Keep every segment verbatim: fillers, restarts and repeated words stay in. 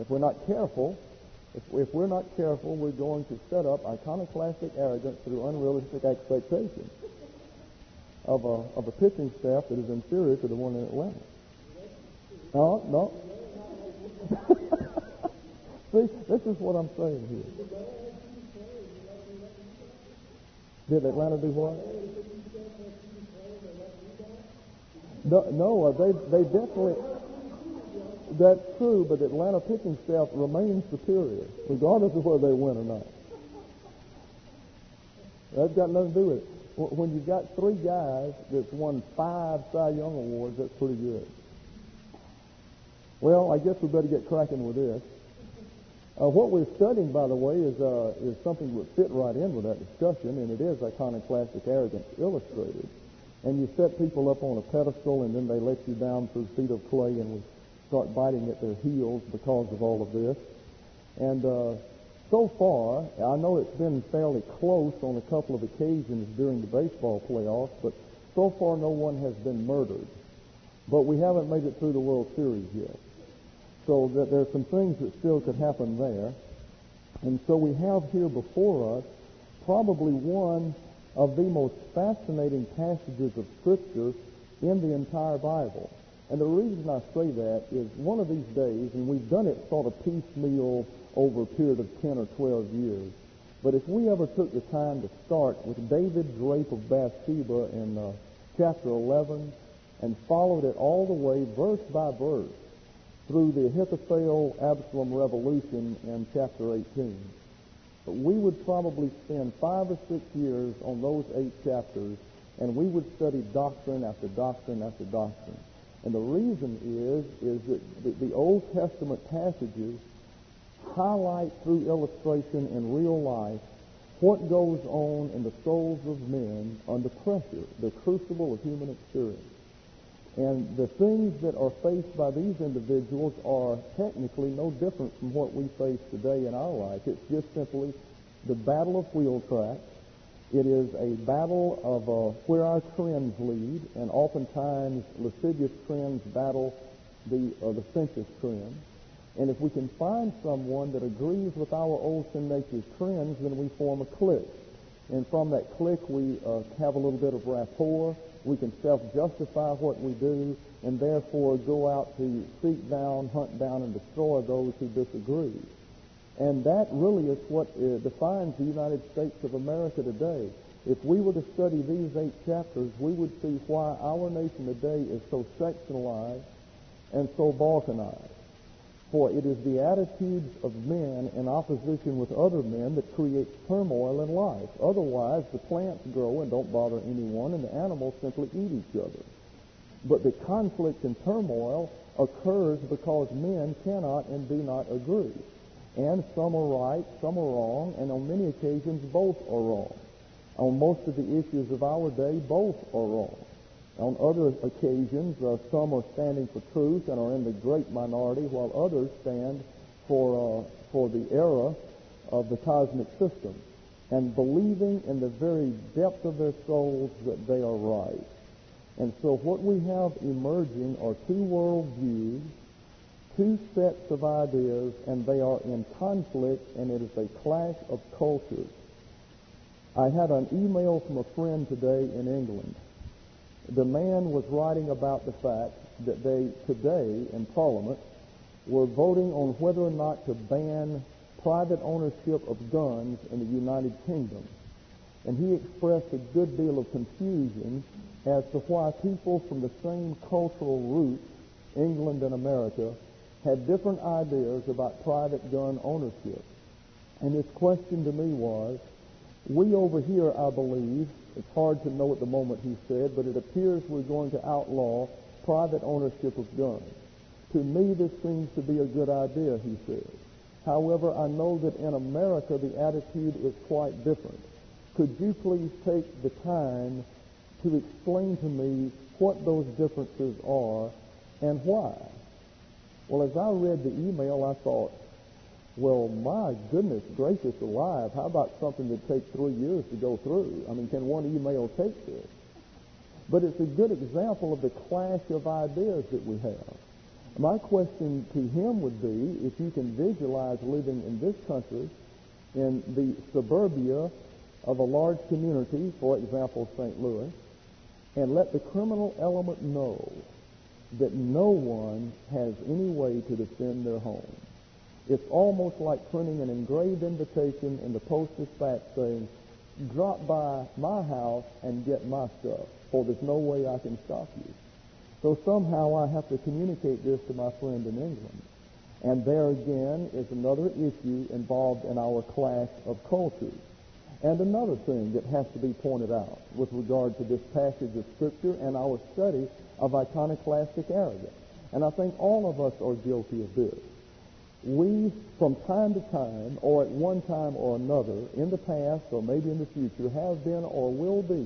If we're not careful, if, if we're not careful, we're going to set up iconoclastic arrogance through unrealistic expectations of a, of a pitching staff that is inferior to the one in Atlanta. No, no. See, this is what I'm saying here. Did Atlanta do what? No, no uh, they they definitely, that's true, but the Atlanta pitching staff remains superior, regardless of whether they win or not. That's got nothing to do with it. When you've got three guys that's won five Cy Young Awards, that's pretty good. Well, I guess we better get cracking with this. Uh, what we're studying, by the way, is uh, is something that would fit right in with that discussion, and it is iconoclastic arrogance illustrated. And you set people up on a pedestal, and then they let you down through feet of clay, and we start biting at their heels because of all of this. And uh, so far, I know it's been fairly close on a couple of occasions during the baseball playoffs, but so far no one has been murdered. But we haven't made it through the World Series yet. So that there are some things that still could happen there. And so we have here before us probably one of the most fascinating passages of Scripture in the entire Bible. And the reason I say that is one of these days, and we've done it sort of piecemeal over a period of ten or twelve years, but if we ever took the time to start with David's rape of Bathsheba in uh, chapter eleven and followed it all the way, verse by verse, through the Ahithophel-Absalom revolution in chapter eighteen, we would probably spend five or six years on those eight chapters, and we would study doctrine after doctrine after doctrine. And the reason is, is that the, the Old Testament passages highlight through illustration in real life what goes on in the souls of men under pressure, the crucible of human experience. And the things that are faced by these individuals are technically no different from what we face today in our life. It's just simply the battle of wheel tracks. It is a battle of uh, where our trends lead, and oftentimes lascivious trends battle the uh, the sensuous trends. And if we can find someone that agrees with our old sin nature's trends, then we form a clique. And from that clique, we uh, have a little bit of rapport. We can self-justify what we do, and therefore go out to seek down, hunt down, and destroy those who disagree. And that really is what uh, defines the United States of America today. If we were to study these eight chapters, we would see why our nation today is so sectionalized and so balkanized. For it is the attitudes of men in opposition with other men that creates turmoil in life. Otherwise, the plants grow and don't bother anyone, and the animals simply eat each other. But the conflict and turmoil occurs because men cannot and do not agree. And some are right, some are wrong, and on many occasions both are wrong. On most of the issues of our day, both are wrong. On other occasions, uh, some are standing for truth and are in the great minority, while others stand for uh, for the error of the cosmic system, and believing in the very depth of their souls that they are right. And so what we have emerging are two worldviews, two sets of ideas, and they are in conflict, and it is a clash of cultures. I had an email from a friend today in England. The man was writing about the fact that they, today in Parliament, were voting on whether or not to ban private ownership of guns in the United Kingdom. And he expressed a good deal of confusion as to why people from the same cultural roots, England and America, had different ideas about private gun ownership. And his question to me was, we over here, I believe, it's hard to know at the moment, he said, but it appears we're going to outlaw private ownership of guns. To me, this seems to be a good idea, he said. However, I know that in America the attitude is quite different. Could you please take the time to explain to me what those differences are and why? Well, as I read the email, I thought, well, my goodness gracious alive, how about something that takes three years to go through? I mean, can one email take this? But it's a good example of the clash of ideas that we have. My question to him would be, if you can visualize living in this country, in the suburbia of a large community, for example, Saint Louis, and let the criminal element know that no one has any way to defend their home. It's almost like printing an engraved invitation in the Post-Dispatch saying, drop by my house and get my stuff, for there's no way I can stop you. So somehow I have to communicate this to my friend in England. And there again is another issue involved in our clash of cultures. And another thing that has to be pointed out with regard to this passage of Scripture and our study of iconoclastic arrogance. And I think all of us are guilty of this. We, from time to time, or at one time or another, in the past or maybe in the future, have been or will be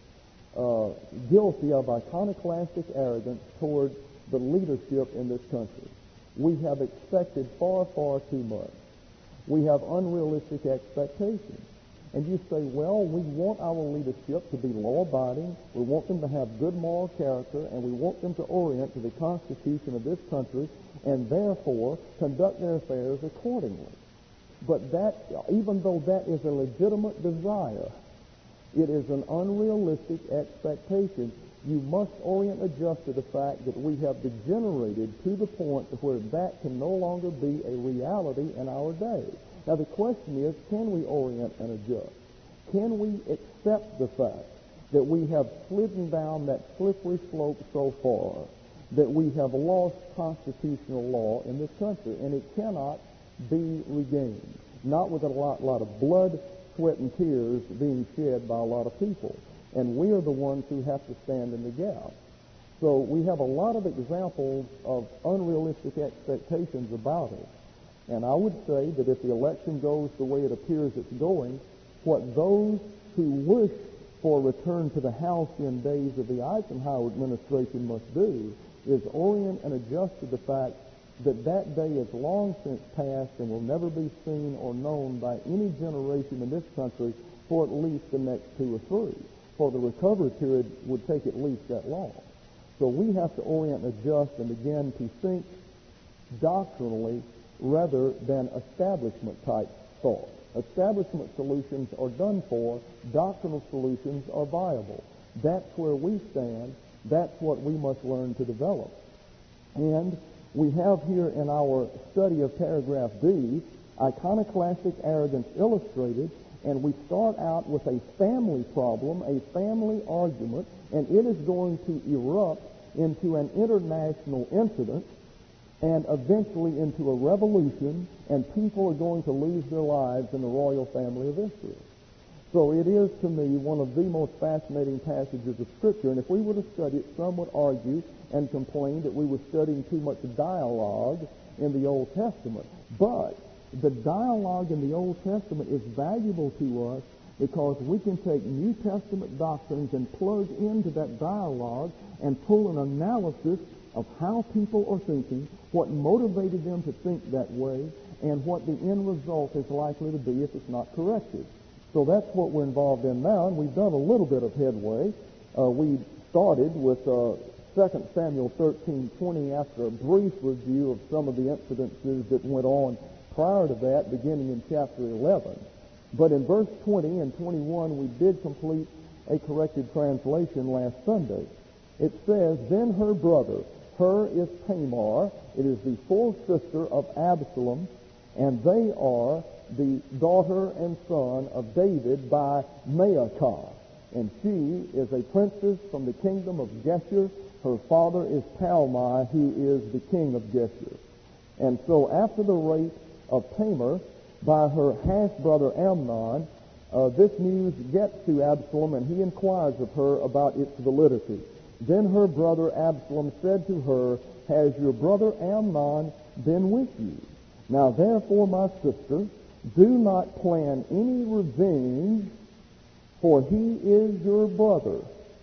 uh, guilty of iconoclastic arrogance toward the leadership in this country. We have expected far, far too much. We have unrealistic expectations. And you say, well, we want our leadership to be law-abiding, we want them to have good moral character, and we want them to orient to the Constitution of this country, and therefore conduct their affairs accordingly. But that, even though that is a legitimate desire, it is an unrealistic expectation. You must orient and adjust to the fact that we have degenerated to the point where that can no longer be a reality in our day. Now the question is, can we orient and adjust? Can we accept the fact that we have slidden down that slippery slope so far that we have lost constitutional law in this country, and it cannot be regained, not with a lot, lot of blood, sweat, and tears being shed by a lot of people. And we are the ones who have to stand in the gap. So we have a lot of examples of unrealistic expectations about it. And I would say that if the election goes the way it appears it's going, what those who wish for a return to the halcyon days of the Eisenhower administration must do is orient and adjust to the fact that that day is long since past and will never be seen or known by any generation in this country for at least the next two or three. For the recovery period would take at least that long. So we have to orient and adjust and begin to think doctrinally rather than establishment-type thought. Establishment solutions are done for. Doctrinal solutions are viable. That's where we stand. That's what we must learn to develop. And we have here in our study of paragraph D, iconoclastic arrogance illustrated, and we start out with a family problem, a family argument, and it is going to erupt into an international incident and eventually into a revolution, and people are going to lose their lives in the royal family of Israel. So it is, to me, one of the most fascinating passages of Scripture, and if we were to study it, some would argue and complain that we were studying too much dialogue in the Old Testament. But the dialogue in the Old Testament is valuable to us because we can take New Testament doctrines and plug into that dialogue and pull an analysis of how people are thinking, what motivated them to think that way, and what the end result is likely to be if it's not corrected. So that's what we're involved in now, and we've done a little bit of headway. Uh, we started with uh, Second Samuel thirteen twenty after a brief review of some of the incidences that went on prior to that, beginning in chapter eleven. But in verse twenty and twenty-one, we did complete a corrected translation last Sunday. It says, then her brother, her is Tamar, it is the full sister of Absalom, and they are the daughter and son of David by Maacah. And she is a princess from the kingdom of Geshur. Her father is Talmai, who is the king of Geshur. And so after the rape of Tamar by her half-brother Amnon, uh, this news gets to Absalom, and he inquires of her about its validity. Then her brother Absalom said to her, has your brother Amnon been with you? Now therefore, my sister, do not plan any revenge, for he is your brother.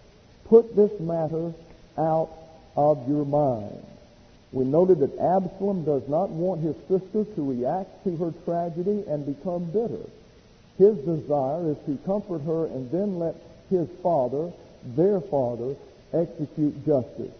Put this matter out of your mind. We noted that Absalom does not want his sister to react to her tragedy and become bitter. His desire is to comfort her and then let his father, their father, execute justice.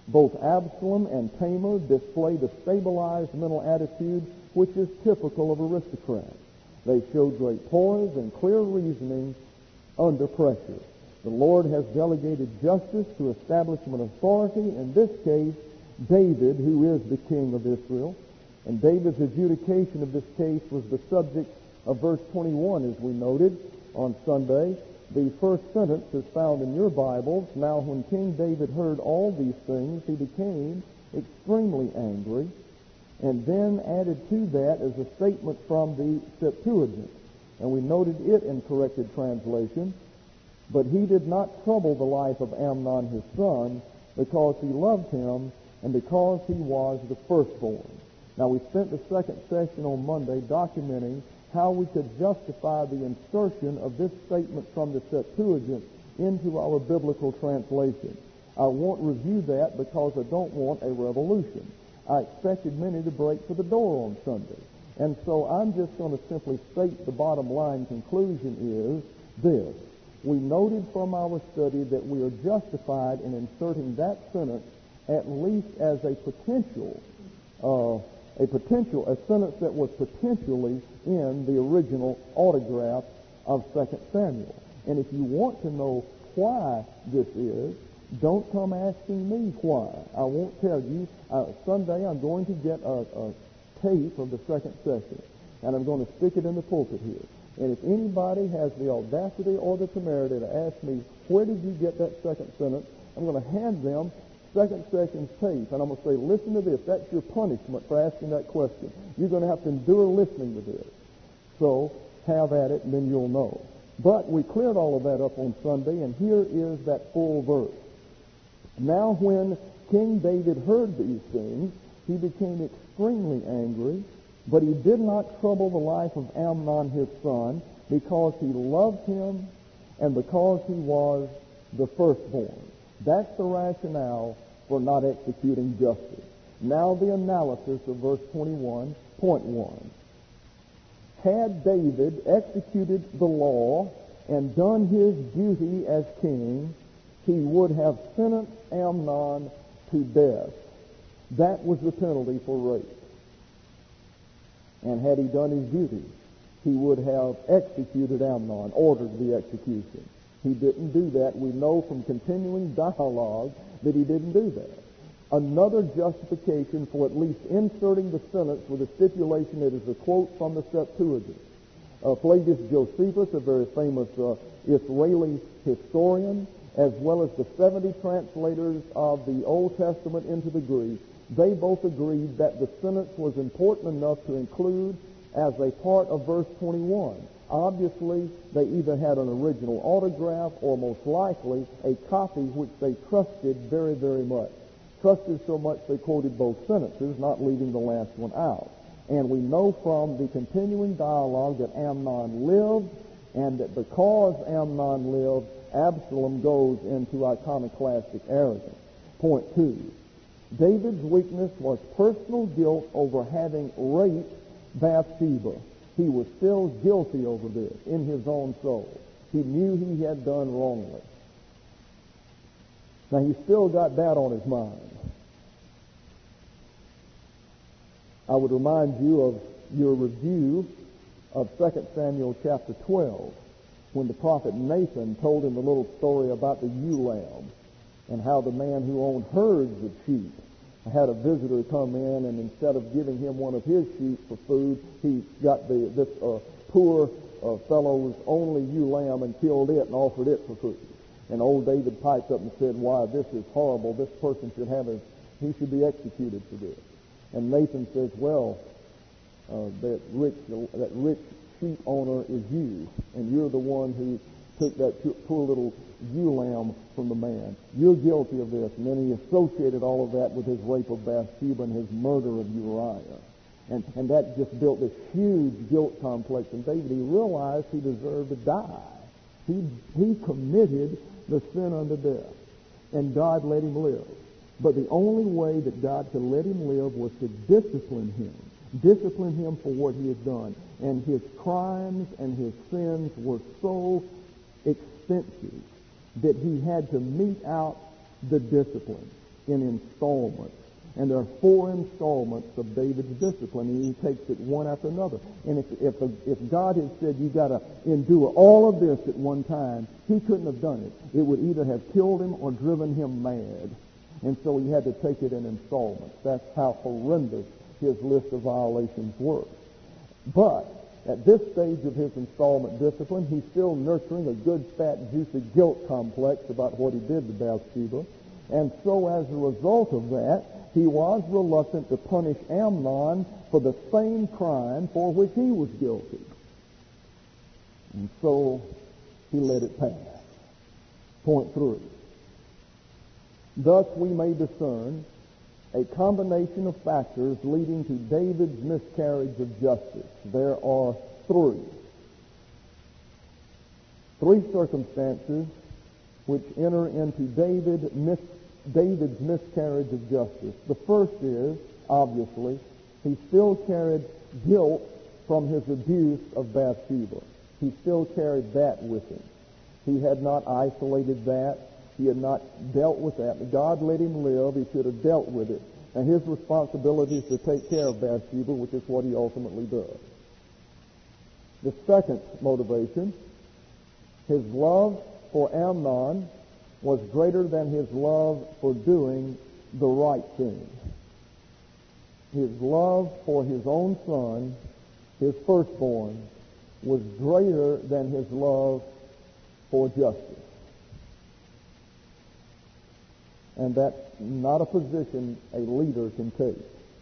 Both Absalom and Tamar display the stabilized mental attitude which is typical of aristocrats. They show great poise and clear reasoning under pressure. The Lord has delegated justice to establishment authority, in this case, David, who is the king of Israel. And David's adjudication of this case was the subject of verse twenty-one, as we noted on Sunday. The first sentence is found in your Bibles. Now when King David heard all these things, he became extremely angry. And then added to that is a statement from the Septuagint. And we noted it in corrected translation. But he did not trouble the life of Amnon his son, because he loved him and because he was the firstborn. Now we spent the second session on Monday documenting how we could justify the insertion of this statement from the Septuagint into our biblical translation. I won't review that because I don't want a revolution. I expected many to break for the door on Sunday. And so I'm just going to simply state the bottom line conclusion is this. We noted from our study that we are justified in inserting that sentence at least as a potential, uh, a potential, a sentence that was potentially in the original autograph of Second Samuel. And if you want to know why this is, don't come asking me why. I won't tell you. Uh, Sunday I'm going to get a, a tape of the second session, and I'm going to stick it in the pulpit here. And if anybody has the audacity or the temerity to ask me, where did you get that second sentence, I'm going to hand them second session's tape, and I'm going to say, listen to this. That's your punishment for asking that question. You're going to have to endure listening to this. So have at it, and then you'll know. But we cleared all of that up on Sunday, and here is that full verse. Now when King David heard these things, he became extremely angry, but he did not trouble the life of Amnon his son, because he loved him and because he was the firstborn. That's the rationale for not executing justice. Now the analysis of verse twenty-one, point one. Had David executed the law and done his duty as king, he would have sentenced Amnon to death. That was the penalty for rape. And had he done his duty, he would have executed Amnon, ordered the execution. He didn't do that. We know from continuing dialogue that he didn't do that. Another justification for at least inserting the sentence with a stipulation that is a quote from the Septuagint. Uh, Flavius Josephus, a very famous uh, Israeli historian, as well as the seventy translators of the Old Testament into the Greek, they both agreed that the sentence was important enough to include as a part of verse twenty-one. Obviously, they either had an original autograph or most likely a copy which they trusted very, very much. Trusted so much they quoted both sentences, not leaving the last one out. And we know from the continuing dialogue that Amnon lived, and that because Amnon lived, Absalom goes into iconoclastic arrogance. Point two. David's weakness was personal guilt over having raped Bathsheba. He was still guilty over this in his own soul. He knew he had done wrongly. Now, he's still got that on his mind. I would remind you of your review of Second Samuel chapter twelve, when the prophet Nathan told him the little story about the ewe lamb, and how the man who owned herds of sheep had a visitor come in, and instead of giving him one of his sheep for food, he got the this uh, poor uh, fellow's only ewe lamb and killed it and offered it for food. And old David piped up and said, "Why, this is horrible. This person should have a, he should be executed for this." And Nathan says, "Well, uh, that rich that rich sheep owner is you, and you're the one who took that poor little ewe lamb from the man. You're guilty of this." And then he associated all of that with his rape of Bathsheba and his murder of Uriah. And, and that just built this huge guilt complex in David. He realized he deserved to die. He, he committed the sin unto death, and God let him live. But the only way that God could let him live was to discipline him. Discipline him for what he had done. And his crimes and his sins were so extensive that he had to mete out the discipline. in installments. And there are four installments of David's discipline, and he takes it one after another. And if if, if God had said, you got to endure all of this at one time, he couldn't have done it. It would either have killed him or driven him mad. And so he had to take it in installments. That's how horrendous his list of violations were. But at this stage of his installment discipline, he's still nurturing a good, fat, juicy guilt complex about what he did to Bathsheba. And so as a result of that, he was reluctant to punish Amnon for the same crime for which he was guilty. And so he let it pass. Point three. Thus we may discern a combination of factors leading to David's miscarriage of justice. There are three. Three circumstances which enter into David mis- David's miscarriage of justice. The first is, obviously, he still carried guilt from his abuse of Bathsheba. He still carried that with him. He had not isolated that. He had not dealt with that. God let him live. He should have dealt with it. And his responsibility is to take care of Bathsheba, which is what he ultimately does. The second motivation, his love for Amnon was greater than his love for doing the right thing. His love for his own son, his firstborn, was greater than his love for justice. And that's not a position a leader can take.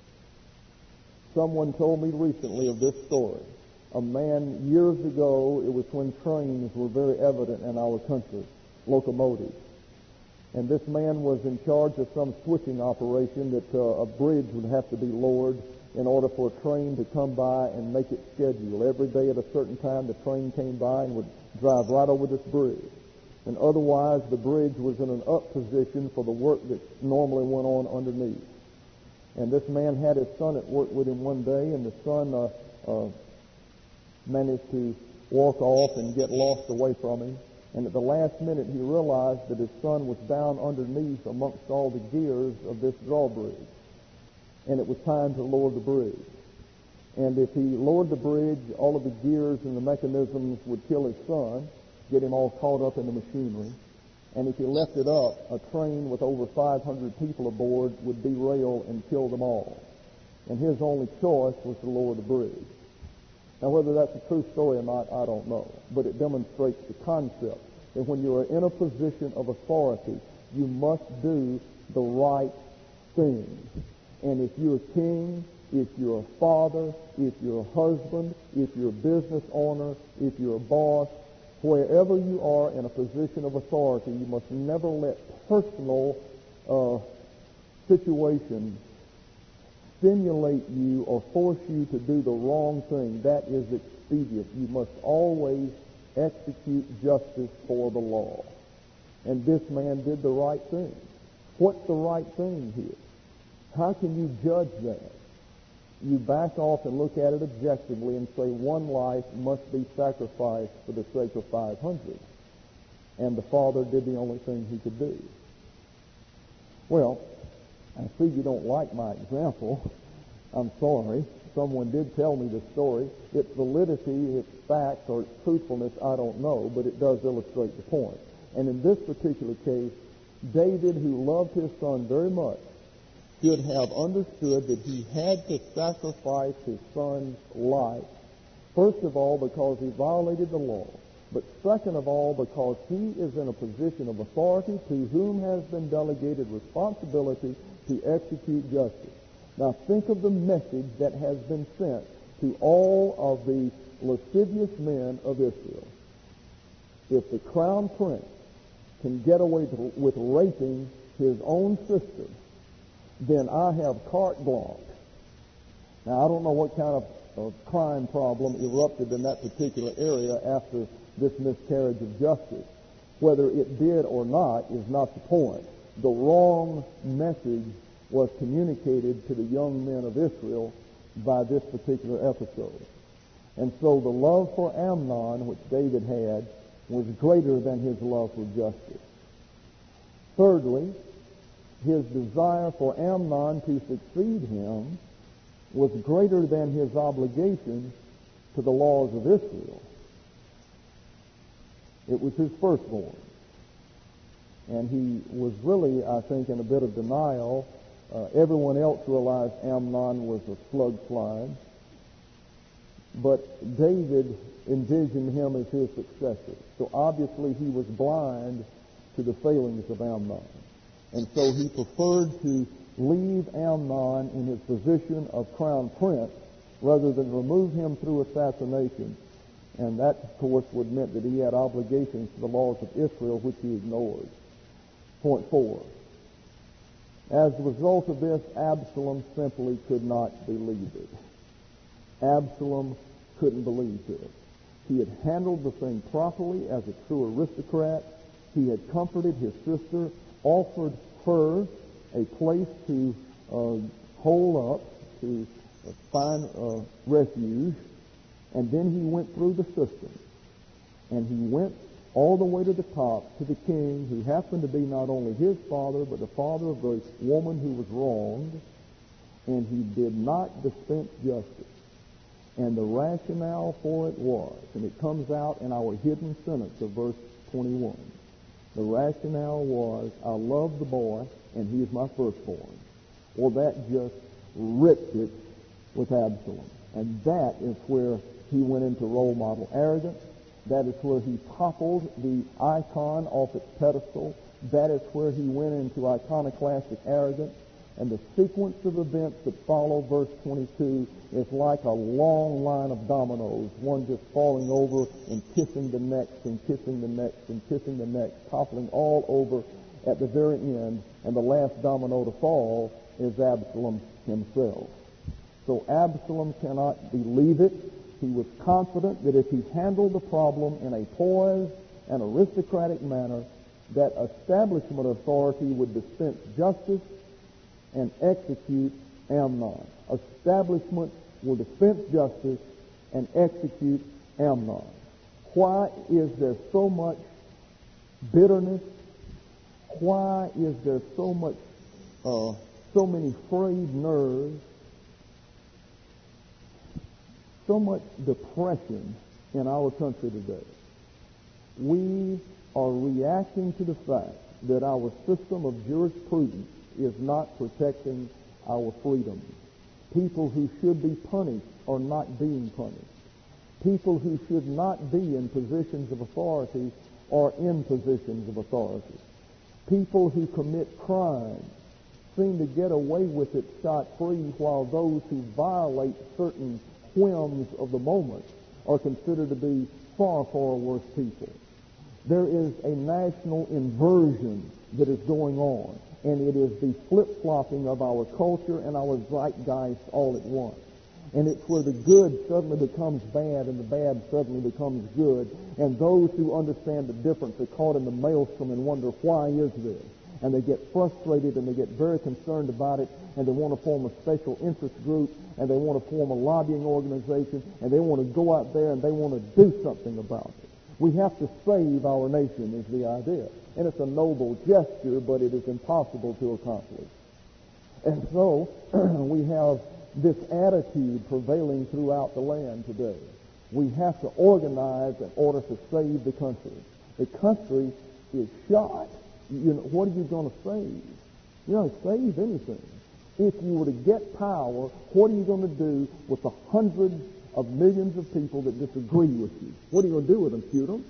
Someone told me recently of this story. A man years ago, it was when trains were very evident in our country, locomotives. And this man was in charge of some switching operation that uh, a bridge would have to be lowered in order for a train to come by and make its schedule. Every day at a certain time, the train came by and would drive right over this bridge. And otherwise, the bridge was in an up position for the work that normally went on underneath. And this man had his son at work with him one day, and the son uh, uh, managed to walk off and get lost away from him. And at the last minute, he realized that his son was down underneath amongst all the gears of this drawbridge. And it was time to lower the bridge. And if he lowered the bridge, all of the gears and the mechanisms would kill his son, get him all caught up in the machinery. And if he left it up, a train with over five hundred people aboard would derail and kill them all. And his only choice was to lower the bridge. Now, whether that's a true story or not, I don't know. But it demonstrates the concept that when you are in a position of authority, you must do the right thing. And if you're a king, if you're a father, if you're a husband, if you're a business owner, if you're a boss, wherever you are in a position of authority, you must never let personal uh, situations stimulate you or force you to do the wrong thing. That is expedient. You must always execute justice for the law. And this man did the right thing. What's the right thing here? How can you judge that? You back off and look at it objectively and say one life must be sacrificed for the sake of five hundred. And the father did the only thing he could do. Well, I see you don't like my example. I'm sorry. Someone did tell me this story. Its validity, its facts, or its truthfulness, I don't know, but it does illustrate the point. And in this particular case, David, who loved his son very much, should have understood that he had to sacrifice his son's life, first of all because he violated the law, but second of all because he is in a position of authority to whom has been delegated responsibility to execute justice. Now think of the message that has been sent to all of the lascivious men of Israel. If the crown prince can get away with raping his own sister, then I have carte blanche. Now, I don't know what kind of, of crime problem erupted in that particular area after this miscarriage of justice. Whether it did or not is not the point. The wrong message was communicated to the young men of Israel by this particular episode. And so the love for Amnon, which David had, was greater than his love for justice. Thirdly, his desire for Amnon to succeed him was greater than his obligation to the laws of Israel. It was his firstborn. And he was really, I think, in a bit of denial. Uh, everyone else realized Amnon was a slug slide. But David envisioned him as his successor. So obviously he was blind to the failings of Amnon. And so he preferred to leave Amnon in his position of crown prince rather than remove him through assassination. And that, of course, would mean that he had obligations to the laws of Israel, which he ignored. Point four. As a result of this, Absalom simply could not believe it. Absalom couldn't believe this. He had handled the thing properly as a true aristocrat. He had comforted his sister, offered her a place to uh, hole up, to uh, find uh, refuge, and then he went through the system. And he went all the way to the top, to the king, who happened to be not only his father, but the father of the woman who was wronged, and he did not dispense justice. And the rationale for it was, and it comes out in our hidden sentence of verse twenty-one, the rationale was, I love the boy, and he is my firstborn. Well, that just ripped it with Absalom. And that is where he went into role model arrogance. That is where he toppled the icon off its pedestal. That is where he went into iconoclastic arrogance. And the sequence of events that follow verse twenty-two is like a long line of dominoes, one just falling over and kissing the next and kissing the next and kissing the next, toppling all over at the very end. And the last domino to fall is Absalom himself. So Absalom cannot believe it. He was confident that if he handled the problem in a poised and aristocratic manner, that establishment authority would dispense justice and execute Amnon. Establishment will dispense justice and execute Amnon. Why is there so much bitterness? Why is there so much, uh, so many frayed nerves? So much depression in our country today? We are reacting to the fact that our system of jurisprudence is not protecting our freedoms. People who should be punished are not being punished. People who should not be in positions of authority are in positions of authority. People who commit crimes seem to get away with it scot-free, while those who violate certain whims of the moment are considered to be far, far worse people. There is a national inversion that is going on, and it is the flip-flopping of our culture and our zeitgeist all at once. And it's where the good suddenly becomes bad and the bad suddenly becomes good, and those who understand the difference are caught in the maelstrom and wonder, why is this? And they get frustrated and they get very concerned about it, and they want to form a special interest group, and they want to form a lobbying organization, and they want to go out there and they want to do something about it. We have to save our nation is the idea. And it's a noble gesture, but it is impossible to accomplish. And so we have this attitude prevailing throughout the land today. We have to organize in order to save the country. The country is shot. You know, what are you going to save? You're not going to save anything. If you were to get power, what are you going to do with the hundreds of millions of people that disagree with you? What are you going to do with them? Shoot them?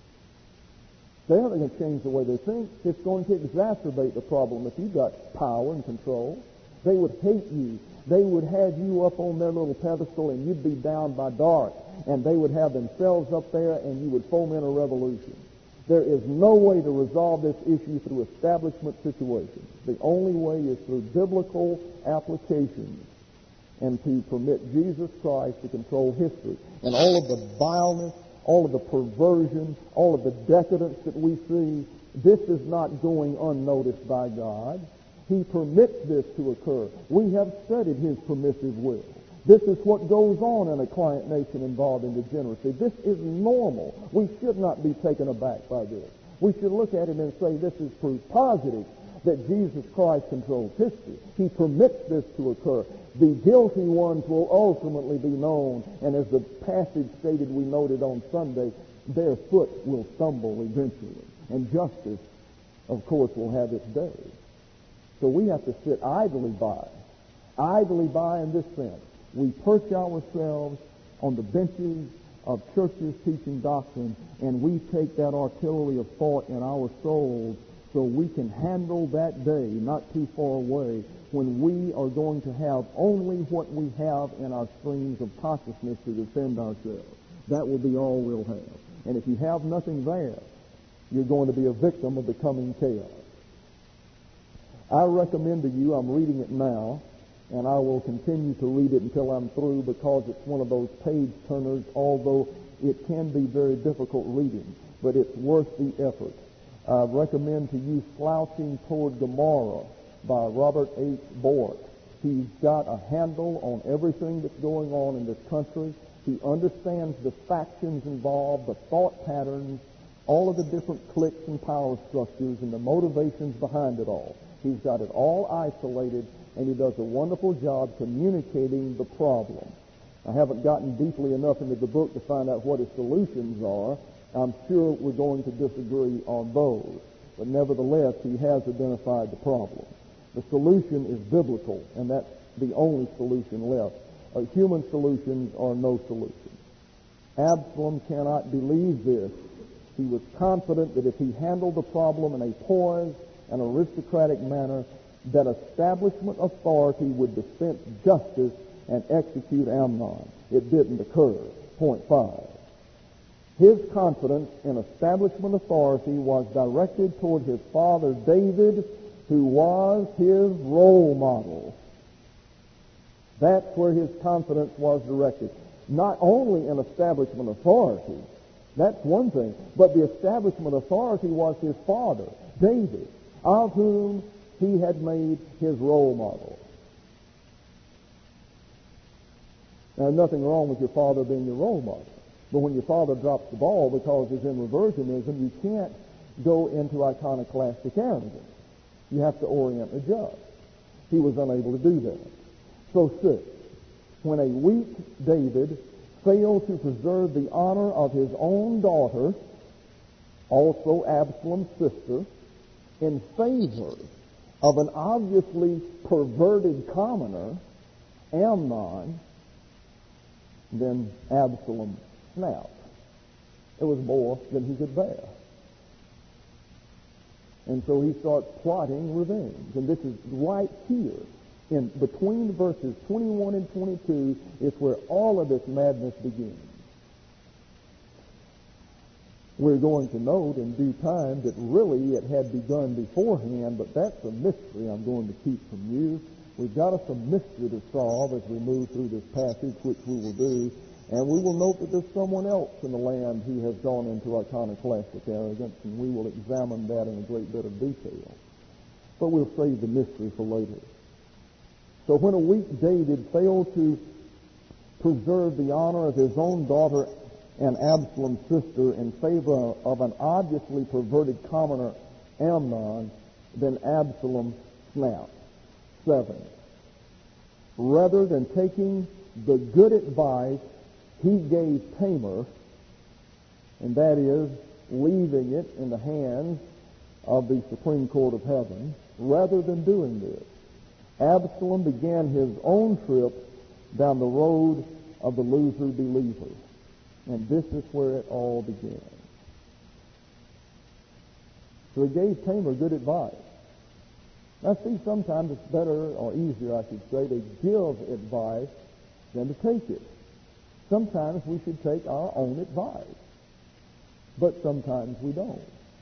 They're not going to change the way they think. It's going to exacerbate the problem if you've got power and control. They would hate you. They would have you up on their little pedestal, and you'd be down by dark. And they would have themselves up there, and you would foment a revolution. There is no way to resolve this issue through establishment situations. The only way is through biblical applications and to permit Jesus Christ to control history. And all of the vileness, all of the perversion, all of the decadence that we see, this is not going unnoticed by God. He permits this to occur. We have studied His permissive will. This is what goes on in a client nation involved in degeneracy. This is normal. We should not be taken aback by this. We should look at it and say this is proof positive that Jesus Christ controls history. He permits this to occur. The guilty ones will ultimately be known, and as the passage stated we noted on Sunday, their foot will stumble eventually. And justice, of course, will have its day. So we have to sit idly by. Idly by in this sense. We perch ourselves on the benches of churches teaching doctrine, and we take that artillery of thought in our souls so we can handle that day not too far away when we are going to have only what we have in our streams of consciousness to defend ourselves. That will be all we'll have. And if you have nothing there, you're going to be a victim of the coming chaos. I recommend to you, I'm reading it now, and I will continue to read it until I'm through because it's one of those page turners, although it can be very difficult reading, but it's worth the effort. I recommend to you Slouching Toward Gomorrah by Robert H. Bork. He's got a handle on everything that's going on in this country. He understands the factions involved, the thought patterns, all of the different cliques and power structures and the motivations behind it all. He's got it all isolated, and he does a wonderful job communicating the problem. I haven't gotten deeply enough into the book to find out what his solutions are. I'm sure we're going to disagree on those. But nevertheless, he has identified the problem. The solution is biblical, and that's the only solution left. Uh, human solutions are no solution. Absalom cannot believe this. He was confident that if he handled the problem in a poised and aristocratic manner, that establishment authority would dispense justice and execute Amnon. It didn't occur. Point five. His confidence in establishment authority was directed toward his father David, who was his role model. That's where his confidence was directed. Not only in establishment authority, that's one thing, but the establishment authority was his father, David, of whom he had made his role model. Now, nothing wrong with your father being your role model. But when your father drops the ball because he's in reversionism, you can't go into iconoclastic arrogance. You have to orient and adjust. He was unable to do that. So six, when a weak David failed to preserve the honor of his own daughter, also Absalom's sister, in favor of an obviously perverted commoner, Amnon, then Absalom snapped. It was more than he could bear. And so he starts plotting revenge. And this is right here, in between verses twenty-one and twenty-two, is where all of this madness begins. We're going to note in due time that really it had begun beforehand, but that's a mystery I'm going to keep from you. We've got us a mystery to solve as we move through this passage, which we will do, and we will note that there's someone else in the land who has gone into iconoclastic arrogance, and we will examine that in a great bit of detail. But we'll save the mystery for later. So when a weak David failed to preserve the honor of his own daughter and Absalom's sister in favor of an obviously perverted commoner, Amnon, then Absalom snapped. Seven. Rather than taking the good advice he gave Tamar, and that is leaving it in the hands of the Supreme Court of Heaven, rather than doing this, Absalom began his own trip down the road of the loser believer. And this is where it all began. So he gave Tamar good advice. Now see, sometimes it's better, or easier I should say, to give advice than to take it. Sometimes we should take our own advice. But sometimes we don't.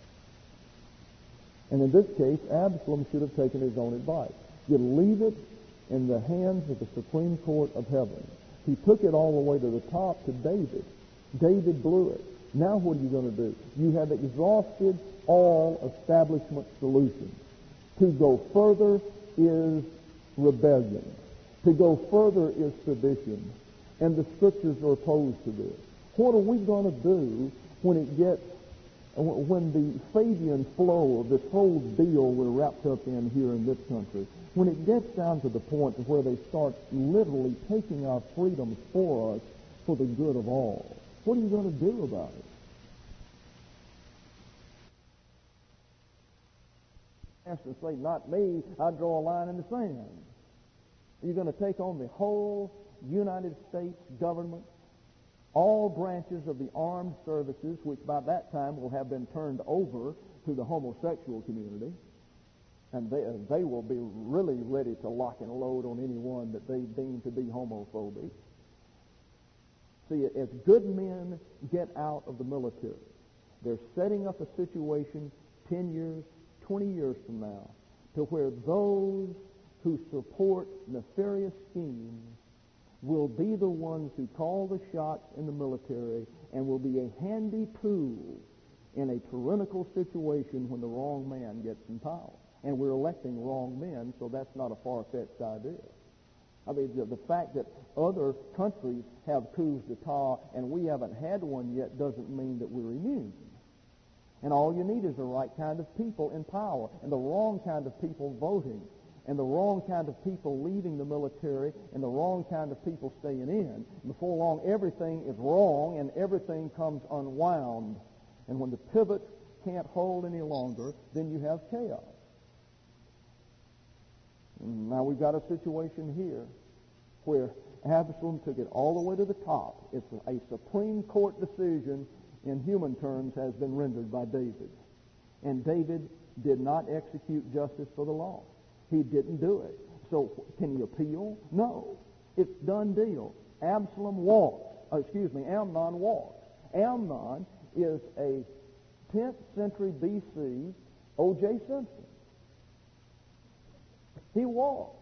And in this case, Absalom should have taken his own advice. You leave it in the hands of the Supreme Court of Heaven. He took it all the way to the top to David. David blew it. Now what are you going to do? You have exhausted all establishment solutions. To go further is rebellion. To go further is sedition. And the Scriptures are opposed to this. What are we going to do when it gets when the Fabian flow of this whole deal we're wrapped up in here in this country, when it gets down to the point where they start literally taking our freedoms for us for the good of all, what are you going to do about it? And say, not me, I draw a line in the sand. Are you going to take on the whole United States government, all branches of the armed services, which by that time will have been turned over to the homosexual community, and they, they will be really ready to lock and load on anyone that they deem to be homophobic. See, as good men get out of the military, they're setting up a situation ten years, twenty years from now, to where those who support nefarious schemes will be the ones who call the shots in the military and will be a handy tool in a tyrannical situation when the wrong man gets in power. And we're electing wrong men, so that's not a far-fetched idea. I mean, the, the fact that other countries have coups d'etat and we haven't had one yet doesn't mean that we're immune. And all you need is the right kind of people in power and the wrong kind of people voting and the wrong kind of people leaving the military and the wrong kind of people staying in. And before long, everything is wrong and everything comes unwound. And when the pivot can't hold any longer, then you have chaos. And now we've got a situation here where Absalom took it all the way to the top. It's a, a Supreme Court decision in human terms has been rendered by David. And David did not execute justice for the law. He didn't do it. So can he appeal? No. It's done deal. Absalom walks. Oh, excuse me, Amnon walks. Amnon is a tenth century B C O J Simpson. He walked.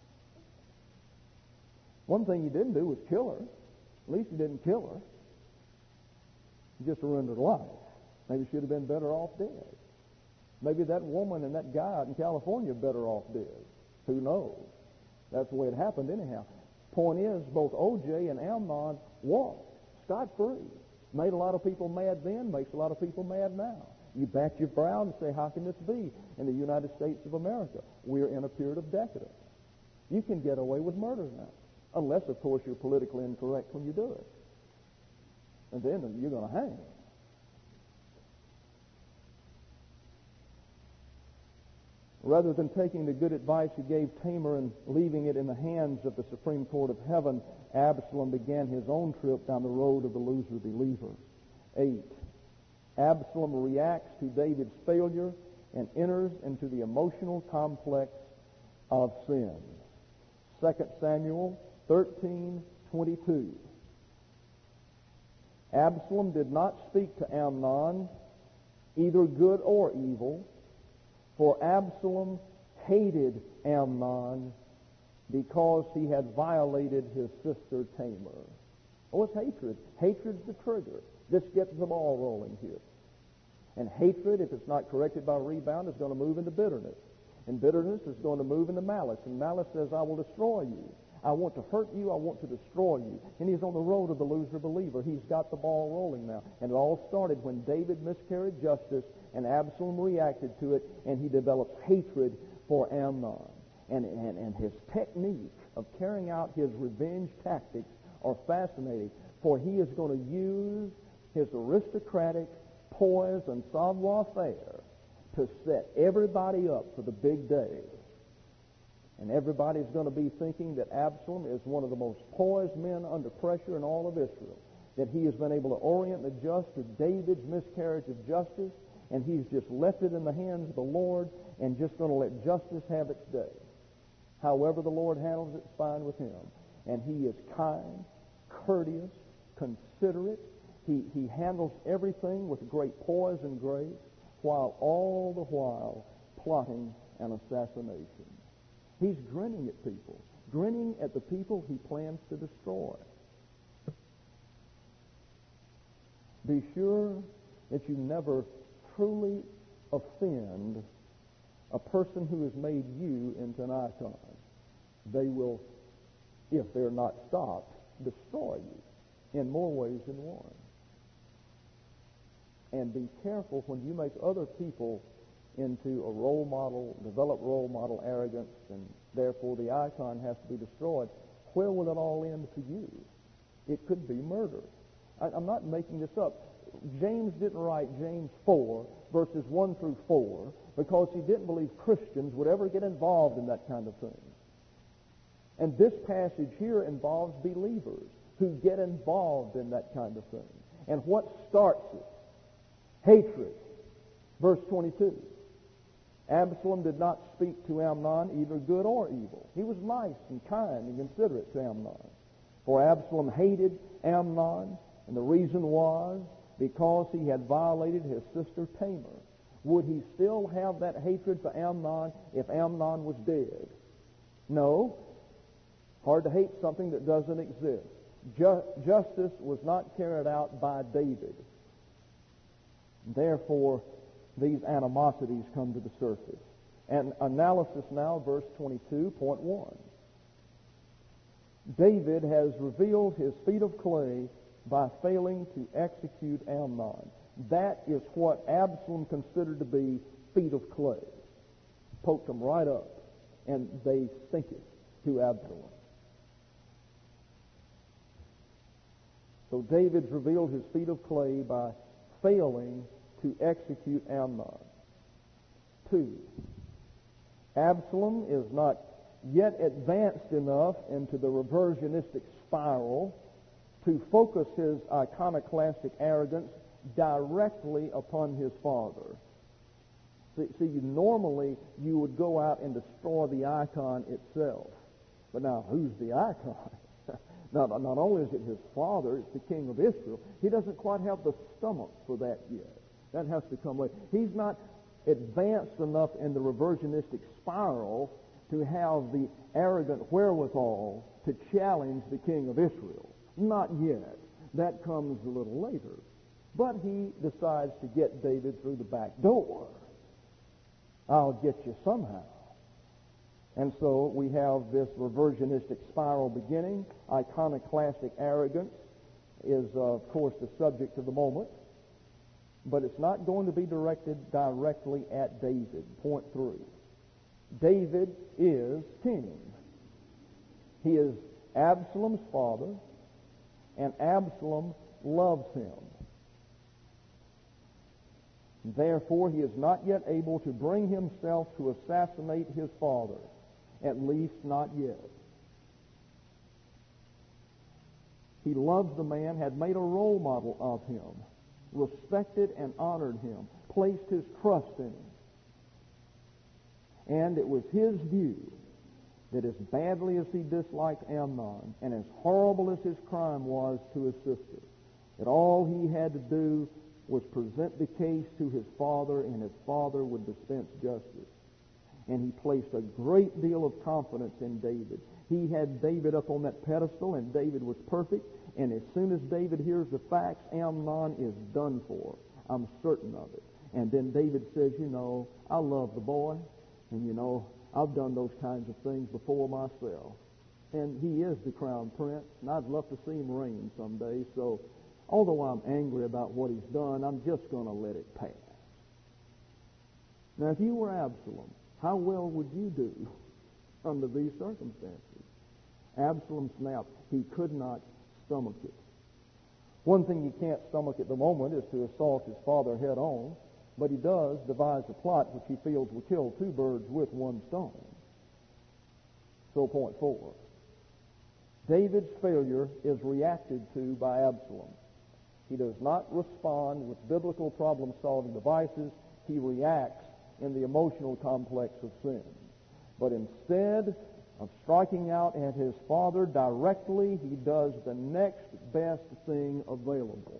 One thing he didn't do was kill her. At least he didn't kill her. He just surrendered life. Maybe should have been better off dead. Maybe that woman and that guy out in California are better off dead. Who knows? That's the way it happened anyhow. Point is, both O J and Amnon walked scot-free. Made a lot of people mad then, makes a lot of people mad now. You bat your brow and say, how can this be in the United States of America? We're in a period of decadence. You can get away with murder now. Unless, of course, you're politically incorrect when you do it. And then you're going to hang. Rather than taking the good advice he gave Tamar and leaving it in the hands of the Supreme Court of Heaven, Absalom began his own trip down the road of the loser believer. Eight, Absalom reacts to David's failure and enters into the emotional complex of sin. Second Samuel thirteen twenty-two. Absalom did not speak to Amnon, either good or evil, for Absalom hated Amnon because he had violated his sister Tamar. Oh, it's hatred. Hatred's the trigger. This gets the ball rolling here. And hatred, if it's not corrected by rebound, is going to move into bitterness. And bitterness is going to move into malice. And malice says, I will destroy you. I want to hurt you. I want to destroy you. And he's on the road of the loser believer. He's got the ball rolling now. And it all started when David miscarried justice and Absalom reacted to it, and he develops hatred for Amnon. And, and, and his technique of carrying out his revenge tactics are fascinating, for he is going to use his aristocratic poise and savoir-faire to set everybody up for the big day. And everybody's going to be thinking that Absalom is one of the most poised men under pressure in all of Israel, that he has been able to orient and adjust to David's miscarriage of justice, and he's just left it in the hands of the Lord and just going to let justice have its day. However the Lord handles it, it's fine with him. And he is kind, courteous, considerate. He, he handles everything with great poise and grace, while all the while plotting an assassination. He's grinning at people, grinning at the people he plans to destroy. Be sure that you never truly offend a person who has made you into an icon. They will, if they're not stopped, destroy you in more ways than one. And be careful when you make other people into a role model, develop role model arrogance, and therefore the icon has to be destroyed. Where will it all end for you? It could be murder. I, I'm not making this up. James didn't write James four, verses one through four, because he didn't believe Christians would ever get involved in that kind of thing. And this passage here involves believers who get involved in that kind of thing. And what starts it? Hatred. Verse twenty-two. Absalom did not speak to Amnon either good or evil. He was nice and kind and considerate to Amnon. For Absalom hated Amnon, and the reason was because he had violated his sister Tamar. Would he still have that hatred for Amnon if Amnon was dead? No. Hard to hate something that doesn't exist. Ju- justice was not carried out by David. Therefore, these animosities come to the surface. And analysis now, verse twenty-two point one. David has revealed his feet of clay by failing to execute Amnon. That is what Absalom considered to be feet of clay. Poked them right up, and they stinketh to Absalom. So David's revealed his feet of clay by failing to execute Amnon. Two, Absalom is not yet advanced enough into the reversionistic spiral to focus his iconoclastic arrogance directly upon his father. See, see, normally you would go out and destroy the icon itself. But now, who's the icon? Now, not only is it his father, it's the king of Israel. He doesn't quite have the stomach for that yet. That has to come later. He's not advanced enough in the reversionistic spiral to have the arrogant wherewithal to challenge the king of Israel. Not yet. That comes a little later. But he decides to get David through the back door. I'll get you somehow. And so we have this reversionistic spiral beginning. Iconoclastic arrogance is, uh, of course, the subject of the moment. But it's not going to be directed directly at David. Point three. David is king. He is Absalom's father, and Absalom loves him. Therefore, he is not yet able to bring himself to assassinate his father. At least not yet. He loved the man, had made a role model of him, respected and honored him, placed his trust in him. And it was his view that as badly as he disliked Amnon, and as horrible as his crime was to his sister, that all he had to do was present the case to his father, and his father would dispense justice. And he placed a great deal of confidence in David. He had David up on that pedestal, and David was perfect. And as soon as David hears the facts, Amnon is done for. I'm certain of it. And then David says, you know, I love the boy. And, you know, I've done those kinds of things before myself. And he is the crown prince, and I'd love to see him reign someday. So, although I'm angry about what he's done, I'm just going to let it pass. Now, if you were Absalom, how well would you do under these circumstances? Absalom snapped. He could not stomach it. One thing he can't stomach at the moment is to assault his father head on, but he does devise a plot which he feels will kill two birds with one stone. So point four. David's failure is reacted to by Absalom. He does not respond with biblical problem-solving devices. He reacts in the emotional complex of sin. But instead of striking out at his father directly, he does the next best thing available.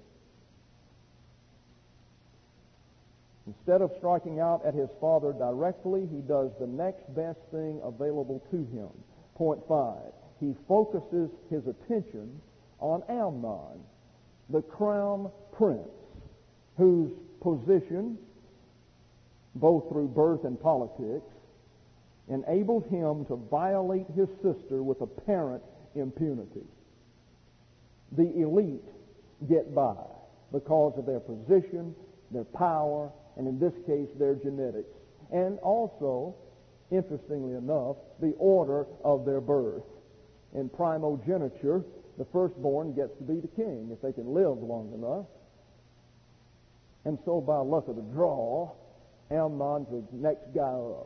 Instead of striking out at his father directly, he does the next best thing available to him. Point five. He focuses his attention on Amnon, the crown prince, whose position, both through birth and politics, enabled him to violate his sister with apparent impunity. The elite get by because of their position, their power, and in this case, their genetics. And also, interestingly enough, the order of their birth. In primogeniture, the firstborn gets to be the king if they can live long enough. And so, by luck of the draw, Amnon's the next guy up.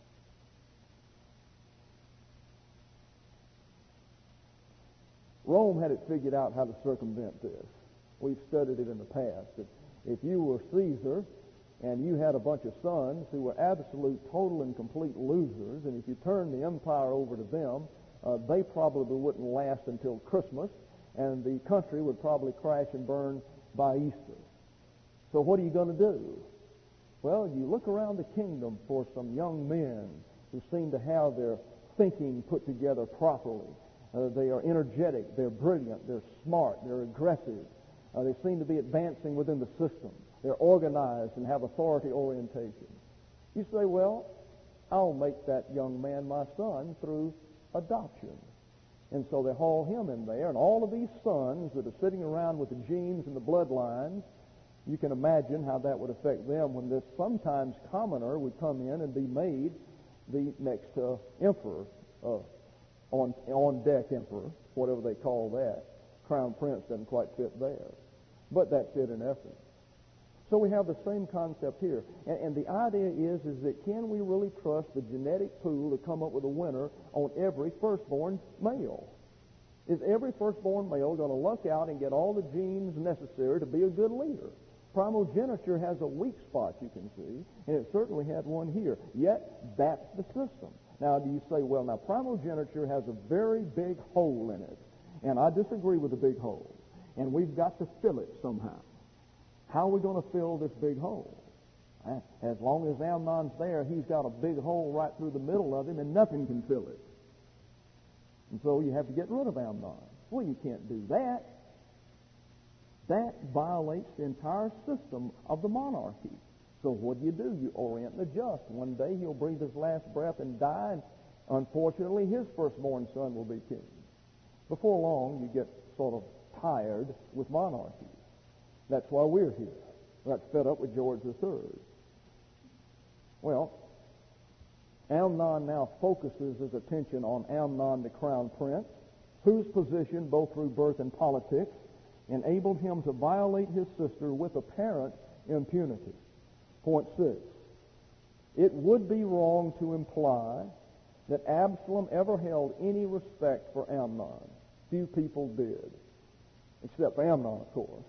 Rome had it figured out how to circumvent this. We've studied it in the past. If, if you were Caesar and you had a bunch of sons who were absolute, total, and complete losers, and if you turned the empire over to them, uh, they probably wouldn't last until Christmas, and the country would probably crash and burn by Easter. So what are you going to do? Well, you look around the kingdom for some young men who seem to have their thinking put together properly. Uh, they are energetic, they're brilliant, they're smart, they're aggressive. Uh, they seem to be advancing within the system. They're organized and have authority orientation. You say, well, I'll make that young man my son through adoption. And so they haul him in there, and all of these sons that are sitting around with the genes and the bloodlines, you can imagine how that would affect them when this sometimes commoner would come in and be made the next uh, emperor, uh, on on deck emperor, whatever they call that. Crown prince doesn't quite fit there, but that fit in essence. So we have the same concept here, and, and the idea is is that can we really trust the genetic pool to come up with a winner on every firstborn male? Is every firstborn male going to luck out and get all the genes necessary to be a good leader? Primogeniture has a weak spot, you can see, and it certainly had one here. Yet that's the system. Now, do you say, well, now primogeniture has a very big hole in it, and I disagree with the big hole, and we've got to fill it somehow. How are we going to fill this big hole? As long as Amnon's there, he's got a big hole right through the middle of him, and nothing can fill it. And so you have to get rid of Amnon. Well, you can't do that. That violates the entire system of the monarchy. So what do you do? You orient and adjust. One day he'll breathe his last breath and die, and unfortunately his firstborn son will be king. Before long, you get sort of tired with monarchy. That's why we're here. We got fed up with George the Third. Well, Amnon now focuses his attention on Amnon the crown prince, whose position, both through birth and politics, enabled him to violate his sister with apparent impunity. Point six. It would be wrong to imply that Absalom ever held any respect for Amnon. Few people did, except for Amnon, of course.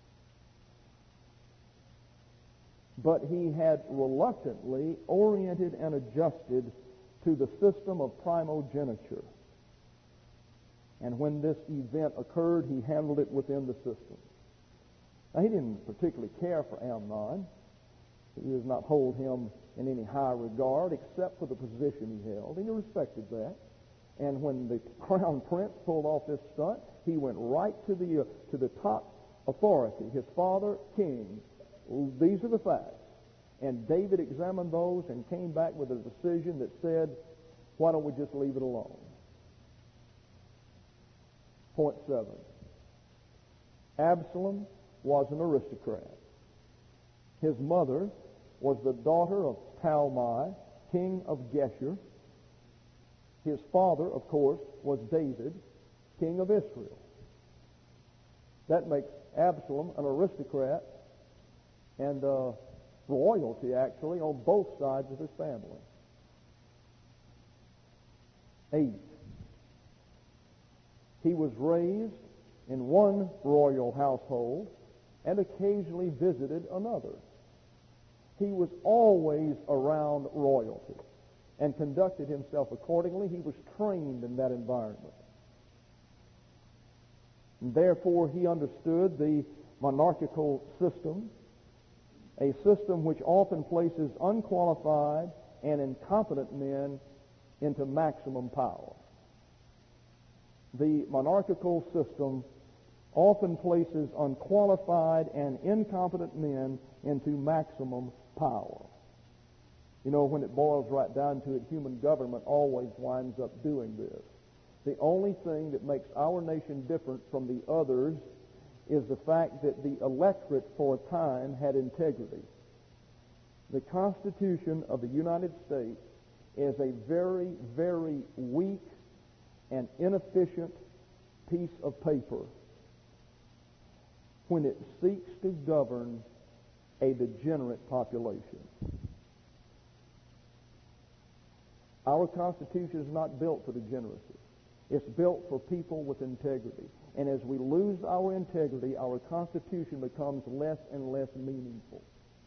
But he had reluctantly oriented and adjusted to the system of primogeniture. And when this event occurred, he handled it within the system. Now, he didn't particularly care for Amnon. He does not hold him in any high regard except for the position he held, and he respected that. And when the crown prince pulled off this stunt, he went right to the uh, to the top authority, his father, king. These are the facts. And David examined those and came back with a decision that said, why don't we just leave it alone? Point seven. Absalom was an aristocrat. His mother was the daughter of Talmai, king of Geshur. His father, of course, was David, king of Israel. That makes Absalom an aristocrat and uh, royalty, actually, on both sides of his family. Eight. He was raised in one royal household and occasionally visited another. He was always around royalty and conducted himself accordingly. He was trained in that environment. And therefore, he understood the monarchical system, a system which often places unqualified and incompetent men into maximum power. The monarchical system often places unqualified and incompetent men into maximum power. You know, when it boils right down to it, human government always winds up doing this. The only thing that makes our nation different from the others is the fact that the electorate for a time had integrity. The Constitution of the United States is a very, very weak and inefficient piece of paper when it seeks to govern a degenerate population. Our Constitution is not built for degeneracy. It's built for people with integrity. And as we lose our integrity, our Constitution becomes less and less meaningful.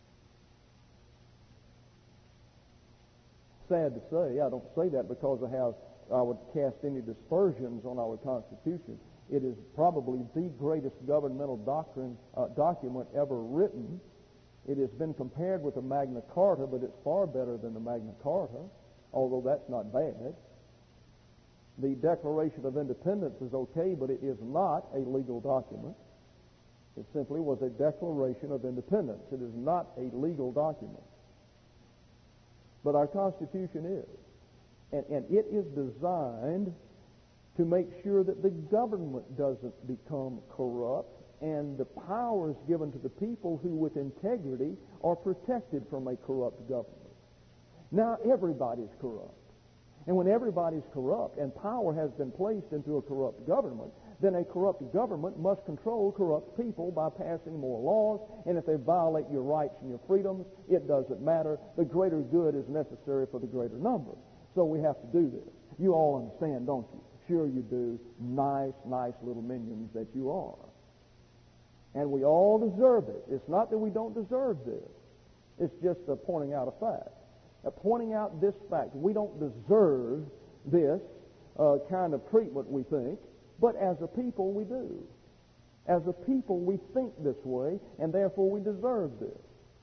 Sad to say, I don't say that because I have I would cast any dispersions on our Constitution. It is probably the greatest governmental doctrine uh, document ever written. It has been compared with the Magna Carta, but it's far better than the Magna Carta, although that's not bad. The Declaration of Independence is okay, but it is not a legal document. It simply was a Declaration of Independence. It is not a legal document. But our Constitution is. And, and it is designed to make sure that the government doesn't become corrupt and the powers given to the people who with integrity are protected from a corrupt government. Now everybody's corrupt. And when everybody's corrupt and power has been placed into a corrupt government, then a corrupt government must control corrupt people by passing more laws, and if they violate your rights and your freedoms, it doesn't matter. The greater good is necessary for the greater number. So we have to do this. You all understand, don't you? Sure you do. Nice, nice little minions that you are. And we all deserve it. It's not that we don't deserve this. It's just uh, pointing out a fact. Uh, pointing out this fact. We don't deserve this uh, kind of treatment, we think, but as a people we do. As a people we think this way, and therefore we deserve this.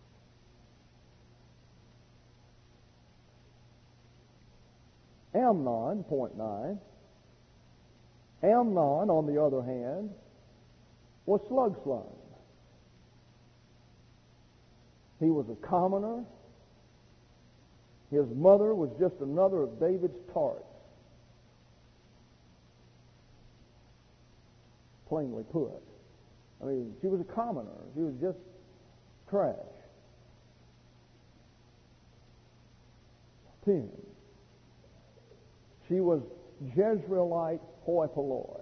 Amnon, point nine. Amnon, on the other hand, was slug slime. He was a commoner. His mother was just another of David's tarts. Plainly put. I mean, she was a commoner. She was just trash. Ten. She was Jezreelite hoi polloi.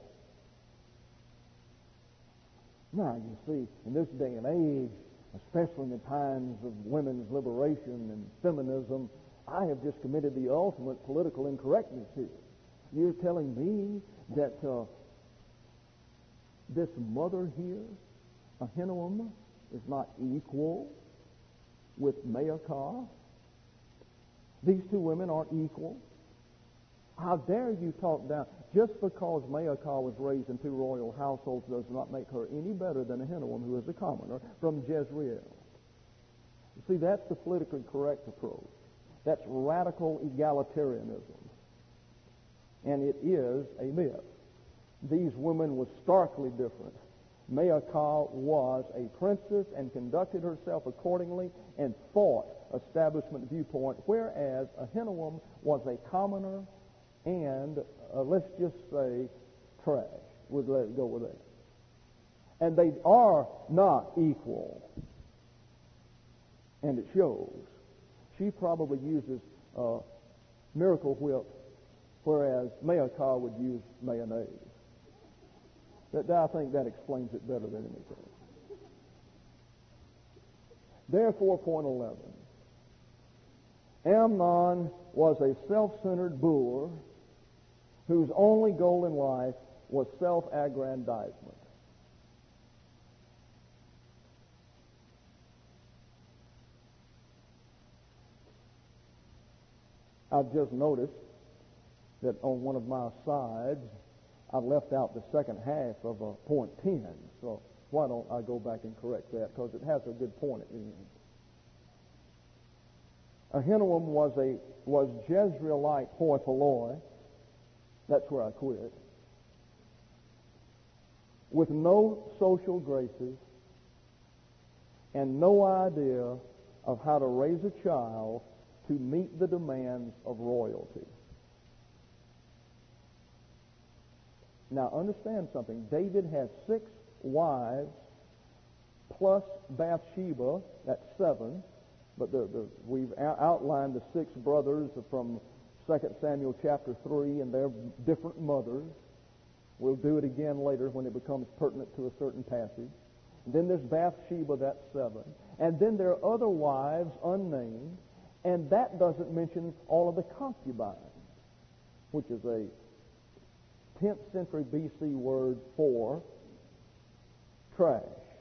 Now, you see, in this day and age, especially in the times of women's liberation and feminism, I have just committed the ultimate political incorrectness here. You're telling me that uh, this mother here, Ahinoam, is not equal with Maacah? These two women aren't equal? How dare you talk down? Just because Maacah was raised in two royal households does not make her any better than Ahinoam, who is a commoner from Jezreel. You see, that's the politically correct approach. That's radical egalitarianism. And it is a myth. These women were starkly different. Maacah was a princess and conducted herself accordingly and fought establishment viewpoint, whereas Ahinoam was a commoner and, uh, let's just say, trash. We'll let it go with that. And they are not equal. And it shows. She probably uses uh, Miracle Whip, whereas Maacah would use mayonnaise. That, I think that explains it better than anything. Therefore, point eleven. Amnon was a self-centered boor whose only goal in life was self-aggrandizement. I've just noticed that on one of my sides, I left out the second half of uh, point ten. So why don't I go back and correct that, because it has a good point at the end. Ahinoam was a was Jezreelite hoi polloi. That's where I quit. With no social graces and no idea of how to raise a child to meet the demands of royalty. Now understand something. David has six wives plus Bathsheba, that's seven. But the, the, we've out- outlined the six brothers from Second Samuel chapter three and their different mothers. We'll do it again later when it becomes pertinent to a certain passage. And then there's Bathsheba, that's seven. And then there are other wives unnamed, and that doesn't mention all of the concubines, which is a tenth century B C word for trash.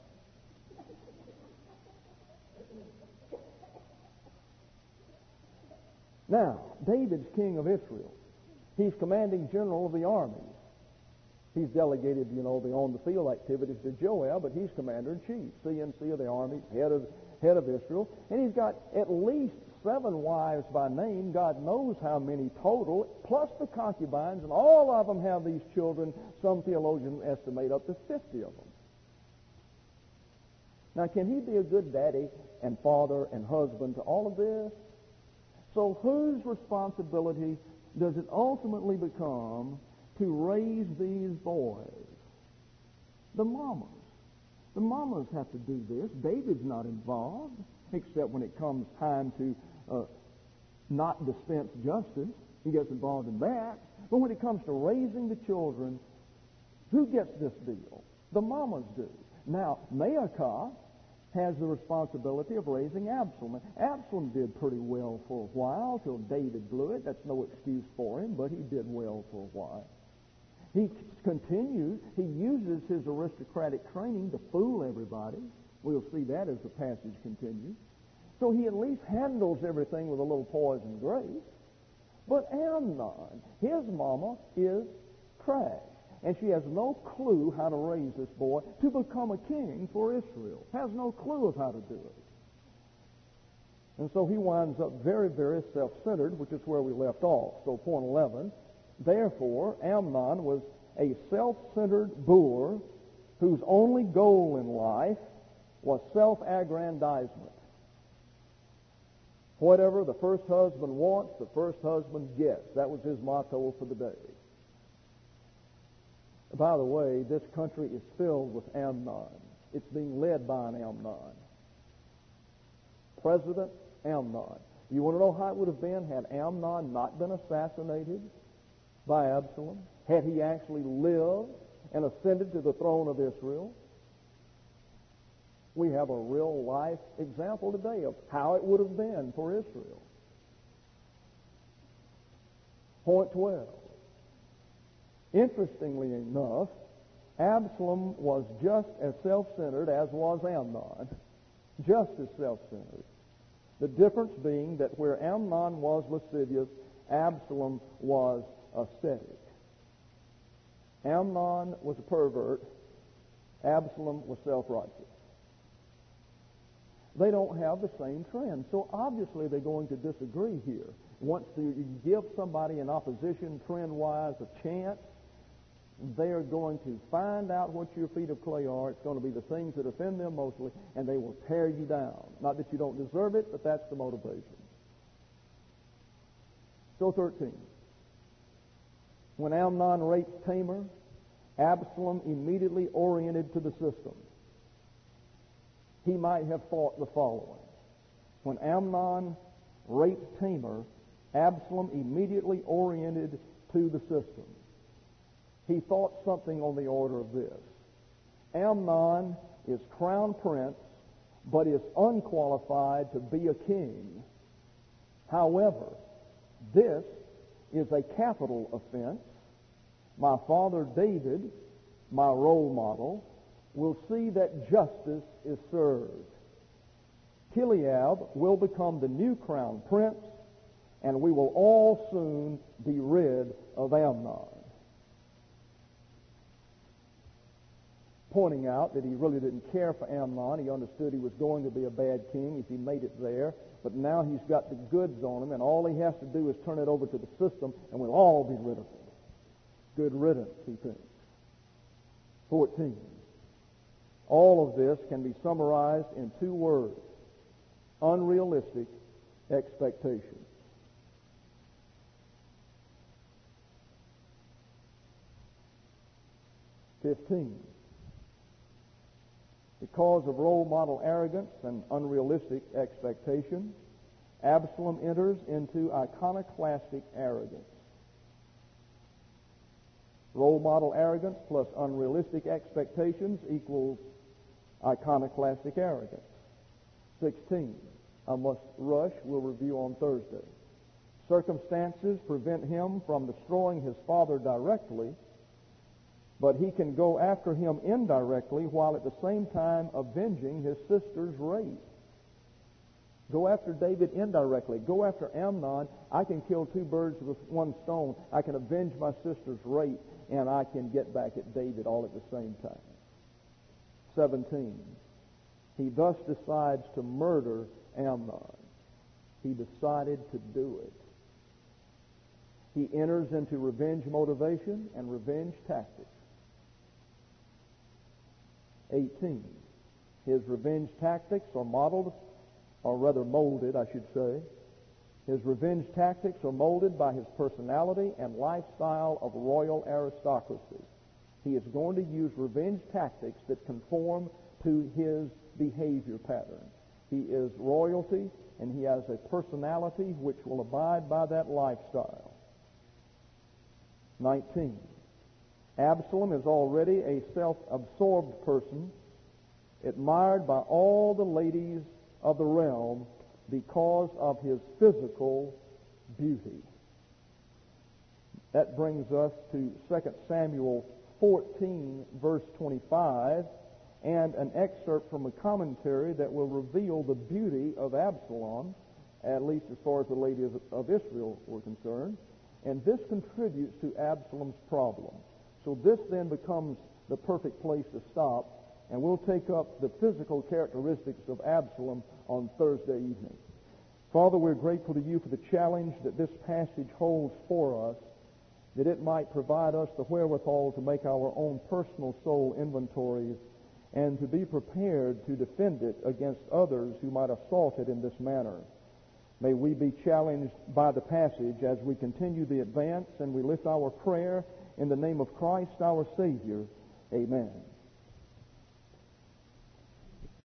Now, David's king of Israel. He's commanding general of the armies. He's delegated, you know, the on-the-field activities to Joab, but he's commander-in-chief, C N C of the army, head of, head of Israel. And he's got at least seven wives by name. God knows how many total, plus the concubines, and all of them have these children. Some theologians estimate up to fifty of them. Now, can he be a good daddy and father and husband to all of this? So whose responsibility does it ultimately become to raise these boys? The mamas. The mamas have to do this. David's not involved, except when it comes time to uh, not dispense justice. He gets involved in that. But when it comes to raising the children, who gets this deal? The mamas do. Now, Maacah has the responsibility of raising Absalom. Absalom did pretty well for a while till David blew it. That's no excuse for him, but he did well for a while. He continues, he uses his aristocratic training to fool everybody. We'll see that as the passage continues. So he at least handles everything with a little poison grace. But Amnon, his mama is trash. And she has no clue how to raise this boy to become a king for Israel. Has no clue of how to do it. And so he winds up very, very self-centered, which is where we left off. So point eleven, therefore, Amnon was a self-centered boor whose only goal in life was self-aggrandizement. Whatever the first husband wants, the first husband gets. That was his motto for the day. By the way, this country is filled with Amnon. It's being led by an Amnon. President Amnon. You want to know how it would have been had Amnon not been assassinated by Absalom? Had he actually lived and ascended to the throne of Israel? We have a real life example today of how it would have been for Israel. Point twelve. Interestingly enough, Absalom was just as self-centered as was Amnon. Just as self-centered. The difference being that where Amnon was lascivious, Absalom was ascetic. Amnon was a pervert. Absalom was self-righteous. They don't have the same trend. So obviously they're going to disagree here. Once you give somebody in opposition trend-wise a chance, they are going to find out what your feet of clay are. It's going to be the things that offend them mostly, and they will tear you down. Not that you don't deserve it, but that's the motivation. So thirteen. When Amnon raped Tamar, Absalom immediately oriented to the system. He might have thought the following. When Amnon raped Tamar, Absalom immediately oriented to the system. He thought something on the order of this. Amnon is crown prince, but is unqualified to be a king. However, this is a capital offense. My father David, my role model, will see that justice is served. Chileab will become the new crown prince, and we will all soon be rid of Amnon. Pointing out that he really didn't care for Amnon. He understood he was going to be a bad king if he made it there. But now he's got the goods on him, and all he has to do is turn it over to the system, and we'll all be rid of him. Good riddance, he thinks. fourteen. All of this can be summarized in two words. Unrealistic expectations. fifteen. Because of role model arrogance and unrealistic expectations, Absalom enters into iconoclastic arrogance. Role model arrogance plus unrealistic expectations equals iconoclastic arrogance. sixteen. I must rush. We'll review on Thursday. Circumstances prevent him from destroying his father directly, but he can go after him indirectly while at the same time avenging his sister's rape. Go after David indirectly. Go after Amnon. I can kill two birds with one stone. I can avenge my sister's rape, and I can get back at David all at the same time. seventeen. He thus decides to murder Amnon. He decided to do it. He enters into revenge motivation and revenge tactics. eighteen. His revenge tactics are modeled, or rather molded, I should say. His revenge tactics are molded by his personality and lifestyle of royal aristocracy. He is going to use revenge tactics that conform to his behavior pattern. He is royalty, and he has a personality which will abide by that lifestyle. nineteen. Absalom is already a self-absorbed person, admired by all the ladies of the realm because of his physical beauty. That brings us to Second Samuel fourteen, verse twenty-five, and an excerpt from a commentary that will reveal the beauty of Absalom, at least as far as the ladies of Israel were concerned. And this contributes to Absalom's problem. So this then becomes the perfect place to stop, and we'll take up the physical characteristics of Absalom on Thursday evening. Father, we're grateful to you for the challenge that this passage holds for us, that it might provide us the wherewithal to make our own personal soul inventories and to be prepared to defend it against others who might assault it in this manner. May we be challenged by the passage as we continue the advance, and we lift our prayer in the name of Christ our Savior. Amen.